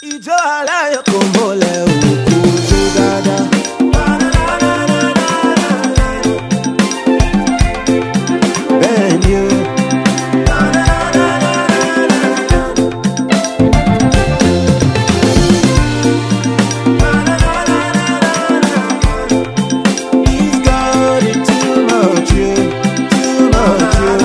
Ijo alayo komole ukuju dada. Ben you. He's got it too much, you, too much, you.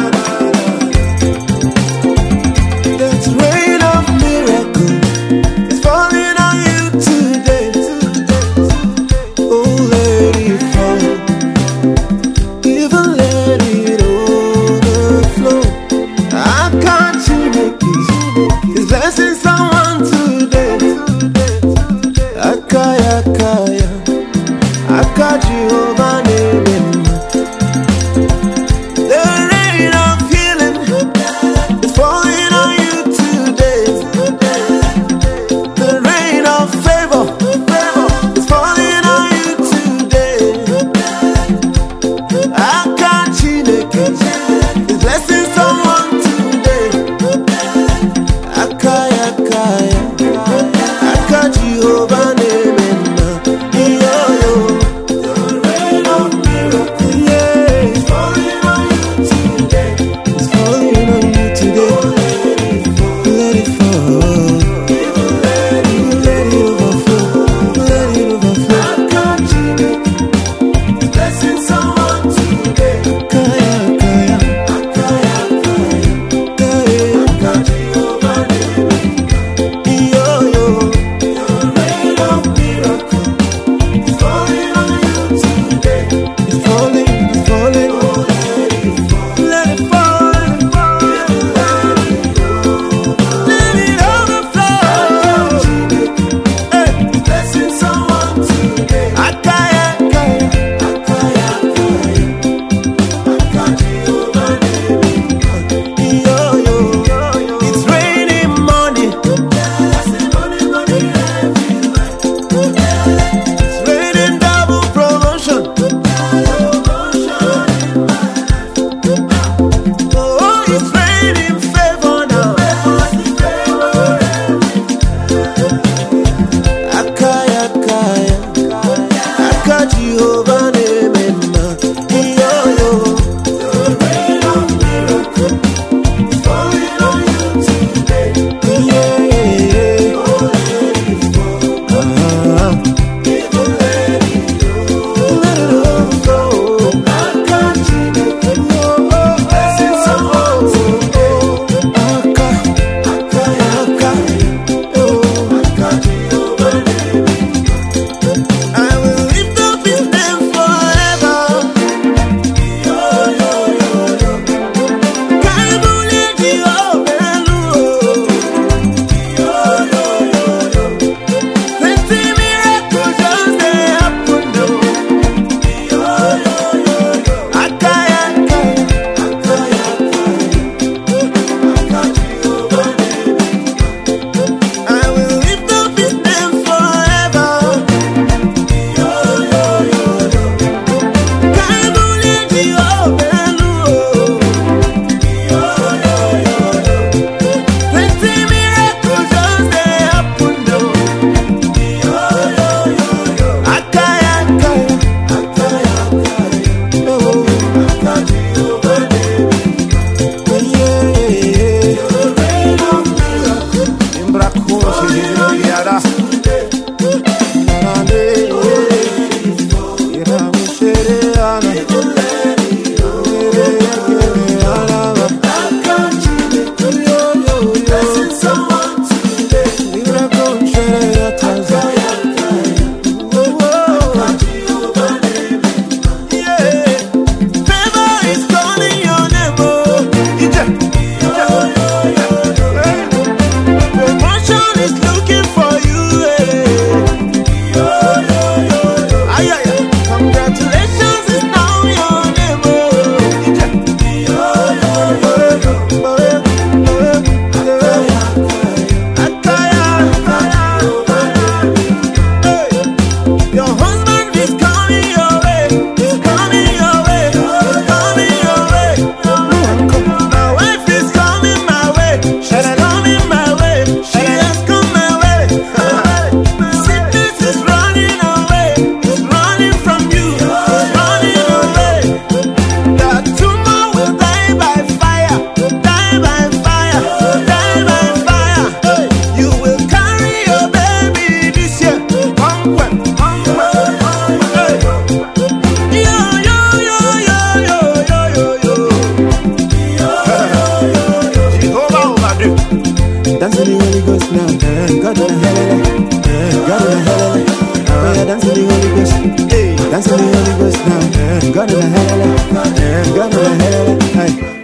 That's rain of miracle. It's falling on you today. Oh, let it fall. Even let it overflow. I can't you make it? It's blessing someone today. Akaya, akaya. Aka Jehovah name him. The rain of healing is falling on you today. The rain of favor is falling on you today. Aka Chineke is blessing someone today. Akaya, akaya. Aka Jehovah name him. Yo, yo. Jehovah name him. Yo, yo. The rain of miracle is falling on you today. Yeah, yeah. Oh, let it fall. Even let it go. Let it overflow. I can't keep it. Blessing someone today. Aka, aka. Oh, Aka Jehovah name him. I will lift up his name forever. Yo, yo, yo, yo. Kaibule Jehovah Lu. Yo, yo, yo, yo. Plenty miracles just they happen, no. Yo, yo, yo, yo. Akaya, akaya. Akaya, akaya. Aka Jehovah name him. I will lift up his name forever. Yo, yo, yo, yo. Kaibule Jehovah Lu. Yo, yo, yo, yo. Plenty miracles just they happen, no. Yo, yo, yo, yo. Akaya, akaya. Akaya, akaya. Oh, Aka Jehovah name him. Yeah, yeah, yeah. The rain of miracle. Imbrakunshi, yada. Nane, ira mushere ana. Blessing someone today. Favor is calling your name, oh. Promotion is looking Ghost now. God in the hell, God in the hell. Oh yeah, dance in the Holy Ghost. Hey, dance in the Holy Ghost now. God in the hell, God in the hell. Hey.